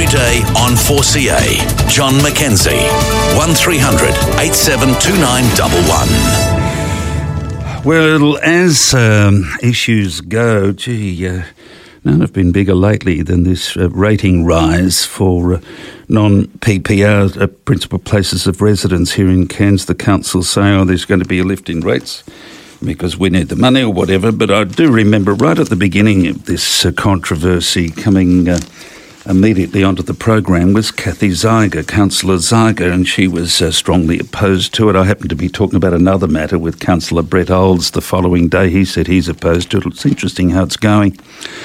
day on 4CA. John McKenzie, 1300 872911. Well, as issues go, none have been bigger lately than this rating rise for non-PPR principal places of residence here in Cairns. The council say, there's going to be a lift in rates because we need the money or whatever. But I do remember right at the beginning of this controversy coming immediately onto the program was Kathy Zeiger, Councillor Zeiger, and she was strongly opposed to it. I happened to be talking about another matter with Councillor Brett Olds the following day. He said he's opposed to it. It's interesting how it's going.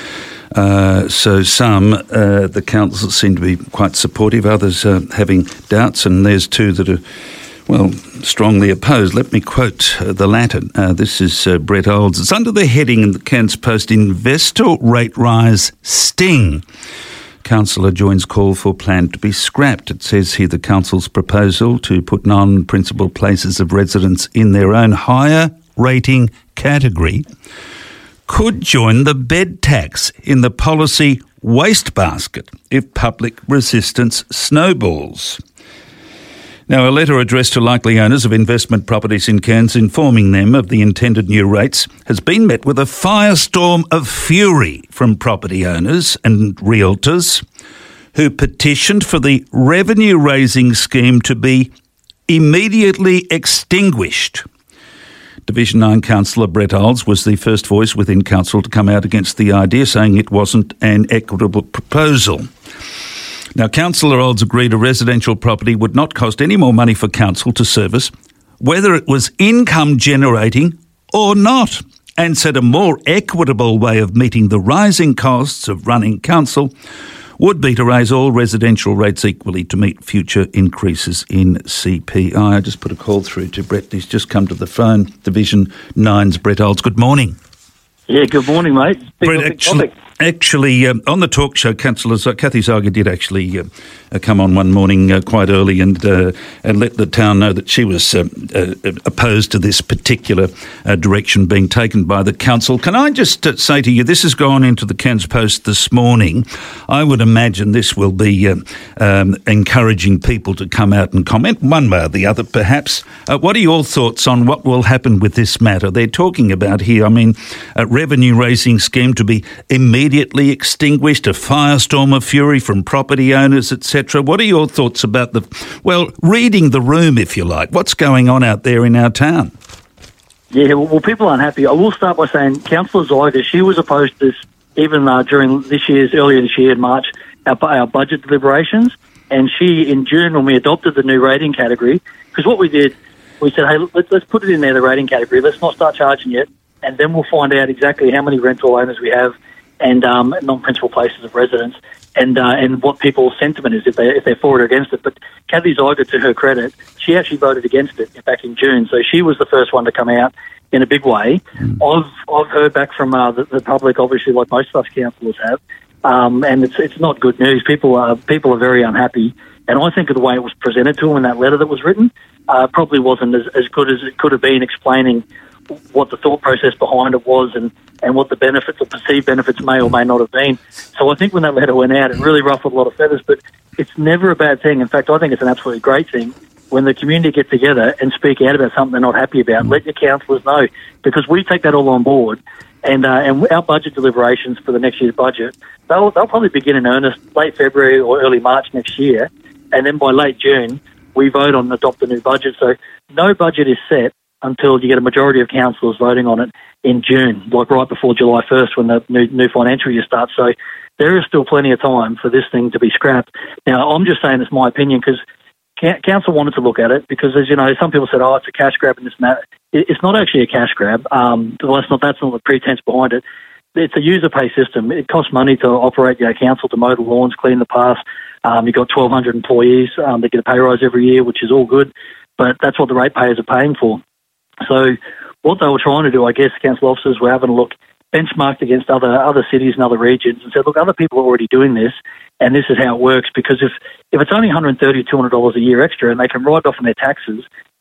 So some, the council seem to be quite supportive, others having doubts, and there's two that are, strongly opposed. Let me quote the latter. This is Brett Olds. It's under the heading in the Cairns Post, Investor Rate Rise Sting. Councillor joins call for plan to be scrapped. It says here the council's proposal to put non-principal places of residence in their own higher rating category could join the bed tax in the policy wastebasket if public resistance snowballs. Now, a letter addressed to likely owners of investment properties in Cairns informing them of the intended new rates has been met with a firestorm of fury from property owners and realtors who petitioned for the revenue-raising scheme to be immediately extinguished. Division 9 Councillor Brett Olds was the first voice within council to come out against the idea, saying it wasn't an equitable proposal. Now, Councillor Olds agreed a residential property would not cost any more money for council to service, whether it was income generating or not, and said a more equitable way of meeting the rising costs of running council would be to raise all residential rates equally to meet future increases in CPI. I just put a call through to Brett. He's just come to the phone. Division 9's Brett Olds. Good morning. Yeah, good morning, mate. Brett, actually, on the talk show, Councillor Kathy Zeiger did actually come on one morning quite early and let the town know that she was opposed to this particular direction being taken by the council. Can I just say to you, this has gone into the Cairns Post this morning. I would imagine this will be encouraging people to come out and comment one way or the other, perhaps. What are your thoughts on what will happen with this matter? They're talking about here, a revenue-raising scheme to be immediately extinguished, a firestorm of fury from property owners, etc. What are your thoughts about reading the room, if you like? What's going on out there in our town? Yeah, well, people aren't happy. I will start by saying Councillor Zeiger, she was opposed to this even during earlier this year in March, our budget deliberations, and she, in June, when we adopted the new rating category, because what we did, we said, hey, let's put it in there, the rating category, let's not start charging yet, and then we'll find out exactly how many rental owners we have and non-principal places of residence, and what people's sentiment is if they're for it or against it. But Kathy Zeiger, to her credit, she actually voted against it back in June, so she was the first one to come out in a big way. I've heard back from the public, obviously, like most of us councillors have, and it's not good news. People are very unhappy, and I think of the way it was presented to them in that letter that was written probably wasn't as good as it could have been, explaining what the thought process behind it was and what the benefits or perceived benefits may or may not have been. So I think when that letter went out, it really ruffled a lot of feathers, but it's never a bad thing. In fact, I think it's an absolutely great thing when the community get together and speak out about something they're not happy about. Let your councillors know, because we take that all on board, and our budget deliberations for the next year's budget, they'll probably begin in earnest late February or early March next year, and then by late June, we vote on and adopt the new budget. So no budget is set until you get a majority of councillors voting on it in June, like right before July 1st when the new financial year starts. So there is still plenty of time for this thing to be scrapped. Now, I'm just saying it's my opinion because council wanted to look at it because, as you know, some people said, it's a cash grab in this matter. It's not actually a cash grab. That's not the pretense behind it. It's a user pay system. It costs money to operate your council, to mow the lawns, clean the paths. You've got 1,200 employees. They get a pay rise every year, which is all good, but that's what the ratepayers are paying for. So what they were trying to do, I guess, council officers were having a look, benchmarked against other cities and other regions and said, look, other people are already doing this and this is how it works, because if it's only $130, $200 a year extra and they can write off on their taxes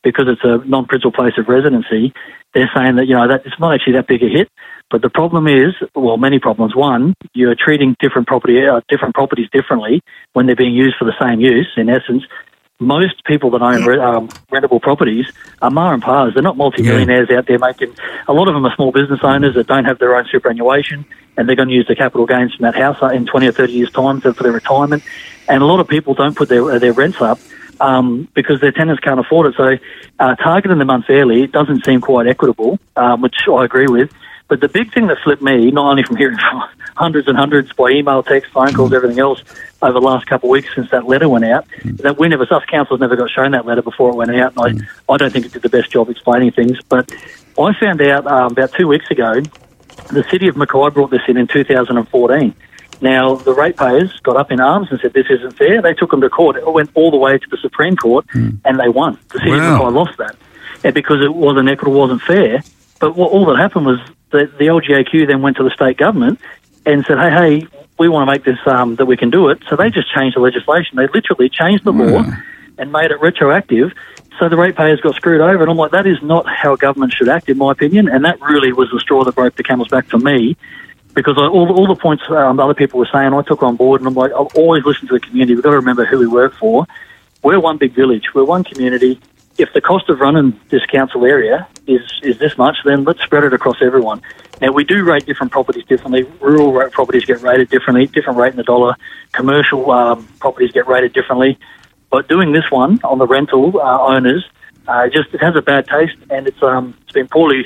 because it's a non-principal place of residency, they're saying that, that it's not actually that big a hit. But the problem is, well, many problems. One, you're treating different properties differently when they're being used for the same use. In essence, most people that own rentable properties are ma and pas. They're not multi-millionaires out there making. A lot of them are small business owners that don't have their own superannuation, and they're going to use the capital gains from that house in 20 or 30 years' time for their retirement. And a lot of people don't put their rents up because their tenants can't afford it. So targeting them unfairly doesn't seem quite equitable, which I agree with. But the big thing that flipped me, not only from hearing hundreds and hundreds by email, text, phone calls, everything else over the last couple of weeks since that letter went out, that us councillors never got shown that letter before it went out. And I don't think it did the best job explaining things. But I found out about 2 weeks ago, the City of Mackay brought this in 2014. Now, the ratepayers got up in arms and said this isn't fair. They took them to court. It went all the way to the Supreme Court, and they won. The City of Mackay lost that because it wasn't equitable, wasn't fair. But all that happened was that the LGAQ then went to the state government and said, hey, we want to make this that we can do it. So they just changed the legislation. They literally changed the law and made it retroactive. So the ratepayers got screwed over. And I'm like, that is not how government should act, in my opinion. And that really was the straw that broke the camel's back for me, because all the points other people were saying, I took on board. And I'm like, I'll always listen to the community. We've got to remember who we work for. We're one big village. We're one community. If the cost of running this council area is this much, then let's spread it across everyone. Now, we do rate different properties differently. Rural properties get rated differently, different rate in the dollar. Commercial properties get rated differently. But doing this one on the rental owners, it has a bad taste, and it's been poorly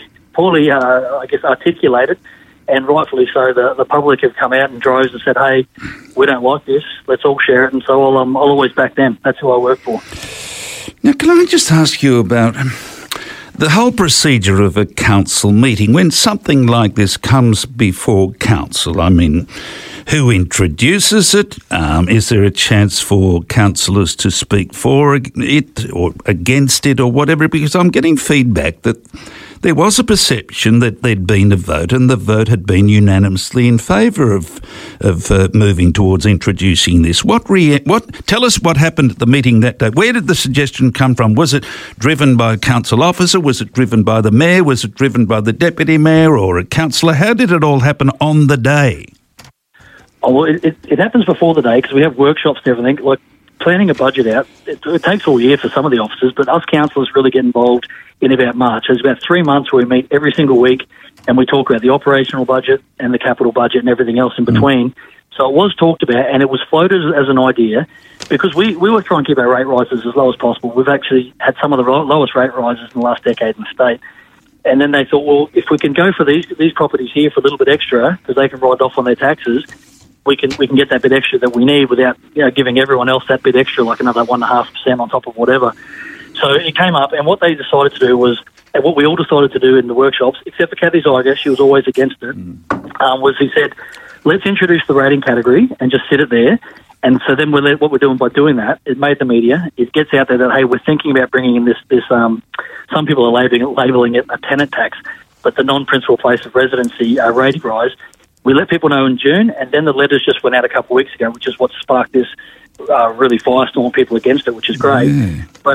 articulated, and rightfully so. The public have come out in droves and said, hey, we don't like this, let's all share it, and so I'll always back them. That's who I work for. Now, can I just ask you about the whole procedure of a council meeting? When something like this comes before council, I mean, who introduces it? Is there a chance for councillors to speak for it or against it or whatever? Because I'm getting feedback that there was a perception that there'd been a vote and the vote had been unanimously in favour of moving towards introducing this. Tell us what happened at the meeting that day. Where did the suggestion come from? Was it driven by a council officer? Was it driven by the mayor? Was it driven by the deputy mayor or a councillor? How did it all happen on the day? Oh, well, it happens before the day because we have workshops and everything. Like planning a budget out, it takes all year for some of the officers, but us councillors really get involved in about March. There's about 3 months where we meet every single week and we talk about the operational budget and the capital budget and everything else in between. So it was talked about and it was floated as an idea because we were trying to keep our rate rises as low as possible. We've actually had some of the lowest rate rises in the last decade in the state. And then they thought, well, if we can go for these properties here for a little bit extra because they can write off on their taxes, we can get that bit extra that we need without giving everyone else that bit extra, like another 1.5% on top of whatever. So it came up, and what they decided to do was, and what we all decided to do in the workshops, except for Kathy Zyger, she was always against it, was he said, let's introduce the rating category and just sit it there. And so then what we're doing by doing that, it made the media, it gets out there that, hey, we're thinking about bringing in this some people are labelling it a tenant tax, but the non-principal place of residency rating rise. We let people know in June, and then the letters just went out a couple of weeks ago, which is what sparked this really firestorm, people against it, which is great. Yeah. But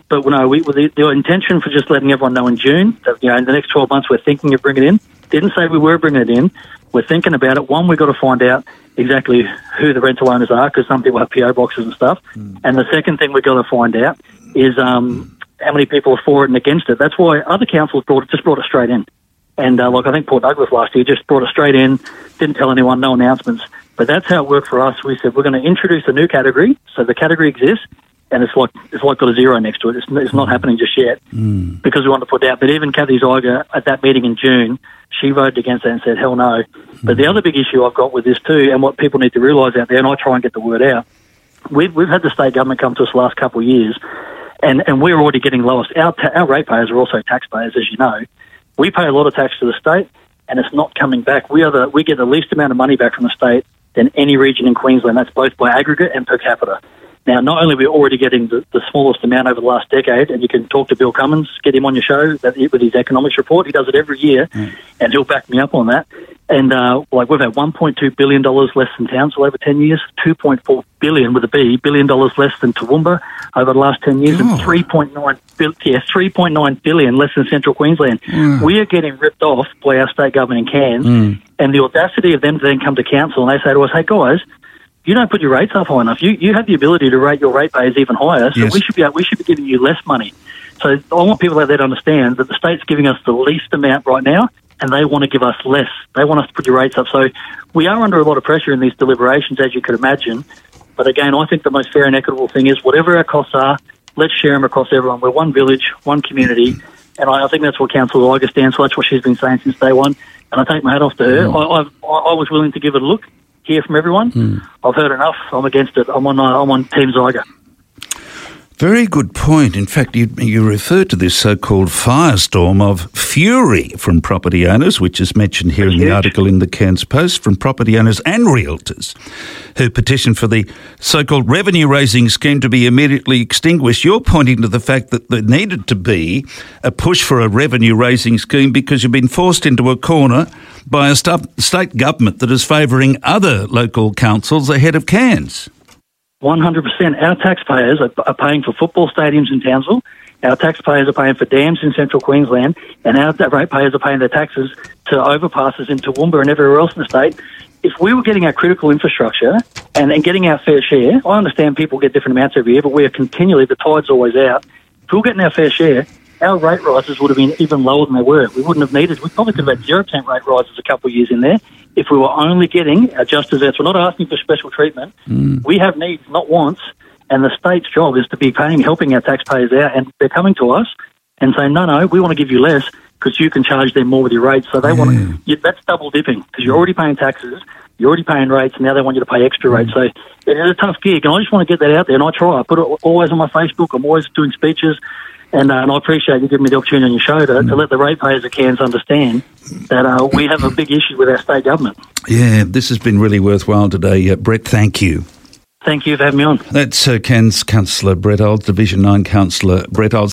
the intention for just letting everyone know in June that in the next 12 months we're thinking of bringing it in. Didn't say we were bringing it in. We're thinking about it. One, we've got to find out exactly who the rental owners are because some people have PO boxes and stuff. And the second thing we've got to find out is how many people are for it and against it. That's why other councils brought it straight in. And I think Port Douglas last year just brought it straight in, didn't tell anyone, no announcements. But that's how it worked for us. We said we're going to introduce a new category. So the category exists, and it's like got a zero next to it. It's not happening just yet because we want to put it out. But even Kathy Zyger at that meeting in June, she voted against it and said, hell no. But the other big issue I've got with this too, and what people need to realise out there, and I try and get the word out, we've had the state government come to us the last couple of years, and we're already getting lowest. Our ratepayers are also taxpayers, as you know. We pay a lot of tax to the state, and it's not coming back. We get the least amount of money back from the state than any region in Queensland. That's both by aggregate and per capita. Now, not only are we already getting the smallest amount over the last decade, and you can talk to Bill Cummins, get him on your show with his economics report. He does it every year, and he'll back me up on that. And we've had $1.2 billion less than Townsville over 10 years, $2.4 billion with a B, $1 billion less than Toowoomba over the last 10 years, and $3.9 billion less than Central Queensland. We are getting ripped off by our state government in Cairns, and the audacity of them to then come to council and they say to us, hey guys, you don't put your rates up high enough. You have the ability to rate your ratepayers even higher, so we should be giving you less money. So I want people out there to understand that the state's giving us the least amount right now, and they want to give us less. They want us to put your rates up. So we are under a lot of pressure in these deliberations, as you could imagine. But again, I think the most fair and equitable thing is whatever our costs are, let's share them across everyone. We're one village, one community, and I think that's what Councillor Iger stands for. That's what she's been saying since day one, and I take my hat off to her. I was willing to give it a look, hear from everyone. I've heard enough. I'm against it. I'm on Team Iger. Very good point. In fact, you referred to this so-called firestorm of fury from property owners, which is mentioned here in the article in the Cairns Post, from property owners and realtors who petitioned for the so-called revenue-raising scheme to be immediately extinguished. You're pointing to the fact that there needed to be a push for a revenue-raising scheme because you've been forced into a corner by a state government that is favouring other local councils ahead of Cairns. 100%. Our taxpayers are paying for football stadiums in Townsville. Our taxpayers are paying for dams in Central Queensland, and our ratepayers are paying their taxes to overpasses in Toowoomba and everywhere else in the state. If we were getting our critical infrastructure and getting our fair share, I understand people get different amounts every year, but we are continually, the tide's always out. If we were getting our fair share, our rate rises would have been even lower than they were. We wouldn't have needed, we probably could have had 0% rate rises a couple of years in there if we were only getting our just desserts. We're not asking for special treatment. We have needs, not wants, and the state's job is to be helping our taxpayers out, and they're coming to us and saying, no, we want to give you less because you can charge them more with your rates. So they want to, that's double dipping because you're already paying taxes, you're already paying rates, and now they want you to pay extra rates. So it's a tough gig, and I just want to get that out there, and I try. I put it always on my Facebook. I'm always doing speeches. And I appreciate you giving me the opportunity on your show to let the ratepayers of Cairns understand that we have a big issue with our state government. Yeah, this has been really worthwhile today. Brett, thank you. Thank you for having me on. That's Cairns Councillor Brett Olds, Division 9 Councillor Brett Olds.